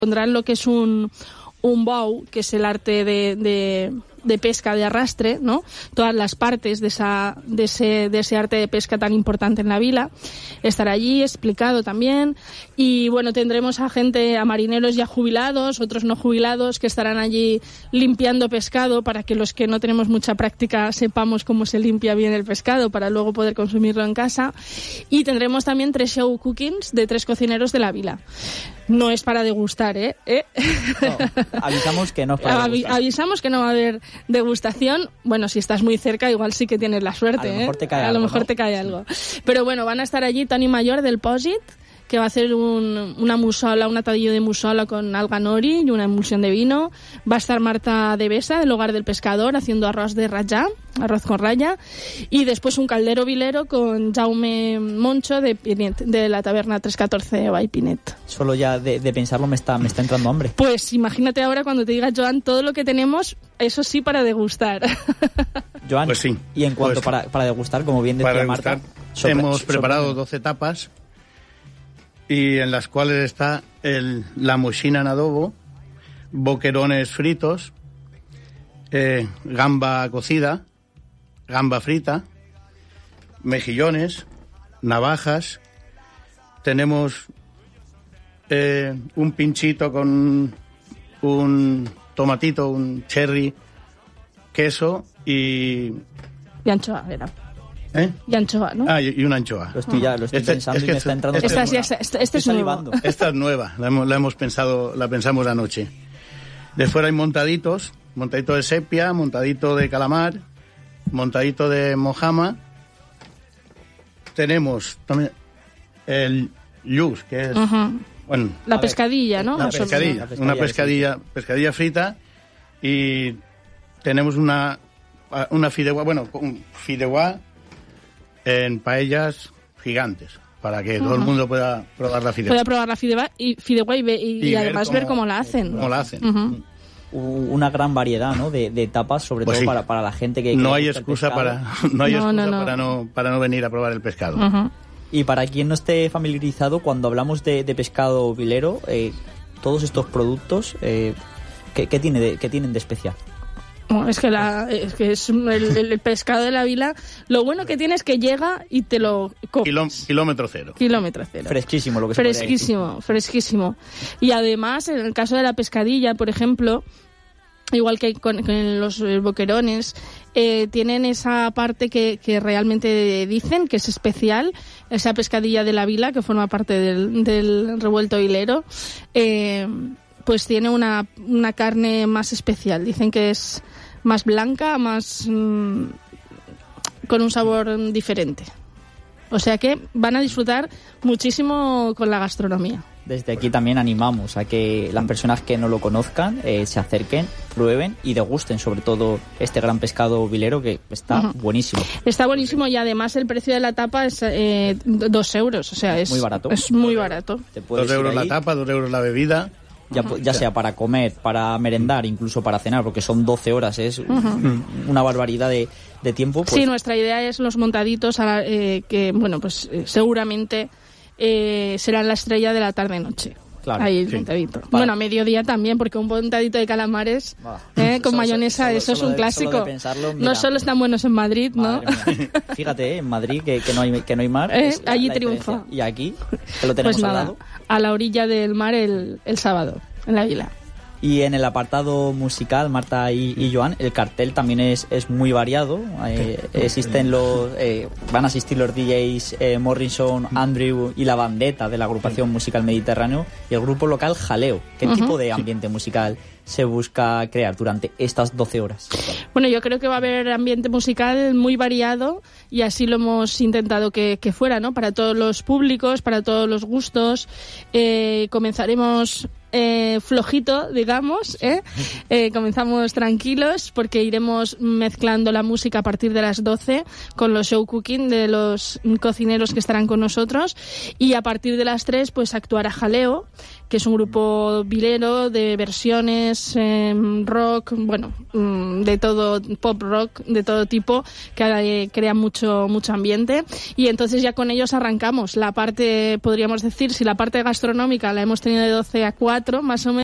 pondrán lo que es un bow, que es el arte de pesca de arrastre, ¿no? Todas las partes de ese arte de pesca tan importante en la vila. Estará allí explicado también. Y bueno, tendremos a marineros ya jubilados, otros no jubilados, que estarán allí limpiando pescado para que los que no tenemos mucha práctica sepamos cómo se limpia bien el pescado para luego poder consumirlo en casa. Y tendremos también 3 show cookings de 3 cocineros de la vila. No es para degustar, ¿eh? No, avisamos que no es para degustar. Avisamos que no va a haber degustación. Bueno, si estás muy cerca, igual sí que tienes la suerte, a lo mejor te cae a algo, lo mejor ¿no? te cae algo. Pero bueno, van a estar allí Toni Mayor del Pòsit, que va a hacer una musola, un atadillo de musola con alga nori y una emulsión de vino. Va a estar Marta de Besa, del Hogar del Pescador, haciendo arroz de rallà, arroz con raya. Y después un caldero vilero con Jaume Moncho de Pinet, de la taberna 314 by Pinet. Solo ya de pensarlo me está entrando hambre. Pues imagínate ahora cuando te diga, Joan, todo lo que tenemos, eso sí, para degustar. Joan, pues sí. Y en cuanto para degustar, como bien decía Marta... hemos preparado 12 tapas, y en las cuales está la mochina en adobo, boquerones fritos, gamba cocida, gamba frita, mejillones, navajas. Tenemos un pinchito con un tomatito, un cherry, queso y anchoa, era. Y anchoa, ¿no? Y una anchoa. Lo estoy pensando y me está entrando... Este es nuevo. Esta es nueva, la pensamos anoche. Después hay montadito de sepia, montadito de calamar, montadito de mojama. Tenemos también el luz, que es... Bueno, la pescadilla, ¿no? Una pescadilla frita, y tenemos una fideuá, un fideuá en paellas gigantes, para que todo el mundo pueda probar la fideuá. Pueda probar la fideuá y además ver cómo la hacen. Cómo la hacen. Una gran variedad, ¿no? de tapas, sobre todo para la gente que no hay excusa para no venir a probar el pescado. Y para quien no esté familiarizado, cuando hablamos de pescado vilero, todos estos productos, ¿qué tienen de especial? Es que es el pescado de la vila. Lo bueno que tiene es que llega y te lo comes. Kilómetro cero. Fresquísimo, lo que se puede decir. Fresquísimo. Y además, en el caso de la pescadilla, por ejemplo, igual que con los boquerones, tienen esa parte que realmente dicen que es especial, esa pescadilla de la vila, que forma parte del revuelto vilero, pues tiene una carne más especial. Dicen que es más blanca, más con un sabor diferente. O sea que van a disfrutar muchísimo con la gastronomía. Desde aquí también animamos a que las personas que no lo conozcan se acerquen, prueben y degusten sobre todo este gran pescado vilero, que está buenísimo. Está buenísimo, y además el precio de la tapa es 2 euros, o sea, es muy barato. Es muy barato. 2 euros la tapa, 2 euros la bebida. Ya sea para comer, para merendar, incluso para cenar, porque son 12 horas, es una barbaridad de tiempo. Pues... Sí, nuestra idea es los montaditos, que bueno, pues seguramente serán la estrella de la tarde-noche. Claro, ahí el montadito. Bueno, a mediodía también, porque un montadito de calamares con mayonesa, eso es un clásico. Solo de pensarlo, mira, no solo están buenos en Madrid, ¿no? Fíjate, en Madrid, que no hay mar. Allí triunfa. Y aquí, que lo tenemos pues al nada, lado. A la orilla del mar el sábado, en la vila. Y en el apartado musical, Marta y Joan, el cartel también es muy variado. Van a asistir los DJs Morrison, Andrew y la bandeta de la agrupación musical Mediterráneo y el grupo local Jaleo. ¿Qué tipo de ambiente musical se busca crear durante estas 12 horas? Bueno, yo creo que va a haber ambiente musical muy variado, y así lo hemos intentado que fuera, ¿no? Para todos los públicos, para todos los gustos. Comenzaremos flojito, digamos, comenzamos tranquilos, porque iremos mezclando la música a partir de las 12 con los show cooking de los cocineros que estarán con nosotros, y a partir de las 3 pues actuará Jaleo, que es un grupo vilero de versiones, rock, bueno, de todo, pop rock, de todo tipo, que crea mucho ambiente. Y entonces ya con ellos arrancamos. La parte, podríamos decir, si la parte gastronómica la hemos tenido de 12 a 4, más o menos,